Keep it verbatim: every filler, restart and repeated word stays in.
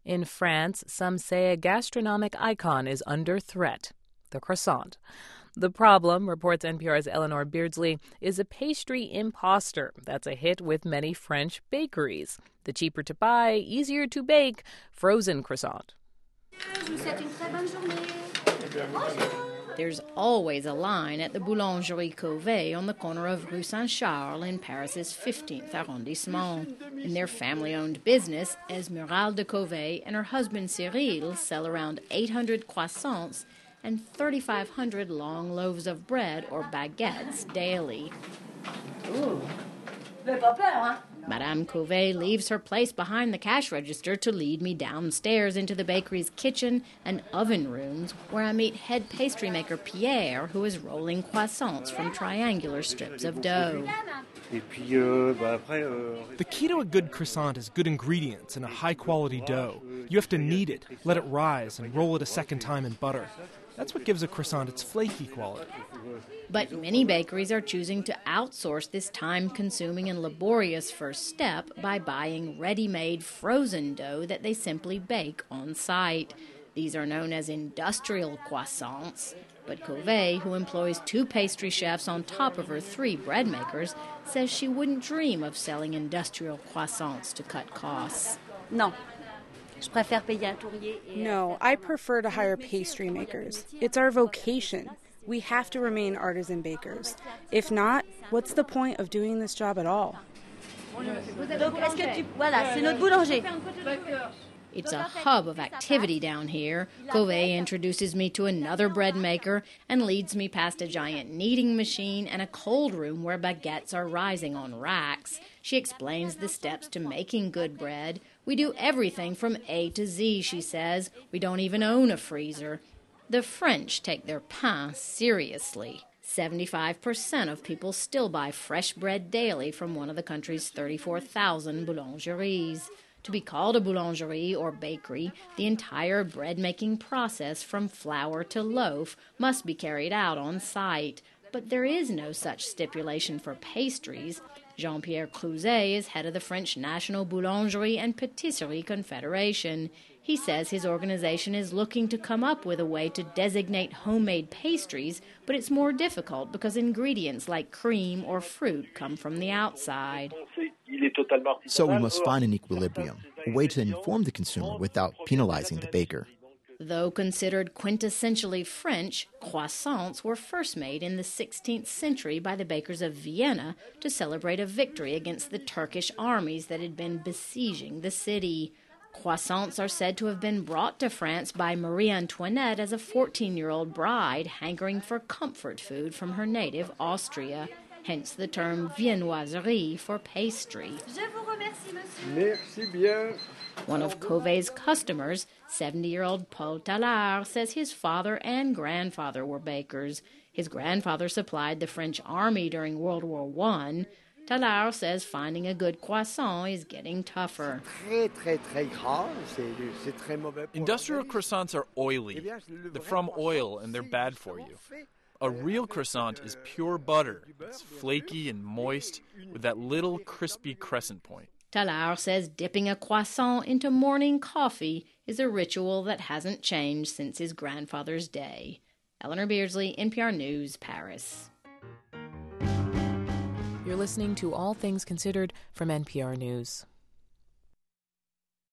In France, some say a gastronomic icon is under threat: the croissant. The problem, reports N P R's Eleanor Beardsley, is a pastry imposter that's a hit with many French bakeries. The cheaper to buy, easier to bake frozen croissant. There's always a line at the Boulangerie Cauvet on the corner of Rue Saint-Charles in Paris's fifteenth arrondissement. In their family-owned business, Esmeralda Cauvet and her husband Cyril sell around eight hundred croissants and thirty-five hundred long loaves of bread or baguettes daily. Ooh. Madame Cauvet leaves her place behind the cash register to lead me downstairs into the bakery's kitchen and oven rooms, where I meet head pastry maker Pierre, who is rolling croissants from triangular strips of dough. The key to a good croissant is good ingredients and a high-quality dough. You have to knead it, let it rise, and roll it a second time in butter. That's what gives a croissant its flaky quality. But many bakeries are choosing to outsource this time-consuming and laborious first step by buying ready-made frozen dough that they simply bake on site. These are known as industrial croissants. But Cauvet, who employs two pastry chefs on top of her three bread makers, says she wouldn't dream of selling industrial croissants to cut costs. No. No, I prefer to hire pastry makers. It's our vocation. We have to remain artisan bakers. If not, what's the point of doing this job at all? It's a hub of activity down here. Cauvet introduces me to another bread maker and leads me past a giant kneading machine and a cold room where baguettes are rising on racks. She explains the steps to making good bread. We do everything from A to Z, she says. We don't even own a freezer. The French take their pain seriously. seventy-five percent of people still buy fresh bread daily from one of the country's thirty-four thousand boulangeries. To be called a boulangerie or bakery, the entire bread-making process from flour to loaf must be carried out on site. But there is no such stipulation for pastries. Jean-Pierre Crouzet is head of the French National Boulangerie and Patisserie Confederation. He says his organization is looking to come up with a way to designate homemade pastries, but it's more difficult because ingredients like cream or fruit come from the outside. So we must find an equilibrium, a way to inform the consumer without penalizing the baker. Though considered quintessentially French, croissants were first made in the sixteenth century by the bakers of Vienna to celebrate a victory against the Turkish armies that had been besieging the city. Croissants are said to have been brought to France by Marie Antoinette as a fourteen-year-old bride hankering for comfort food from her native Austria. Hence the term viennoiserie for pastry. Je vous remercie, monsieur. Merci bien. One of Cauvet's customers, seventy-year-old Paul Tallard, says his father and grandfather were bakers. His grandfather supplied the French army during World War One. Tallard says finding a good croissant is getting tougher. Industrial croissants are oily. They're from oil and they're bad for you. A real croissant is pure butter. It's flaky and moist with that little crispy crescent point. Tallard says dipping a croissant into morning coffee is a ritual that hasn't changed since his grandfather's day. Eleanor Beardsley, N P R News, Paris. You're listening to All Things Considered from N P R News.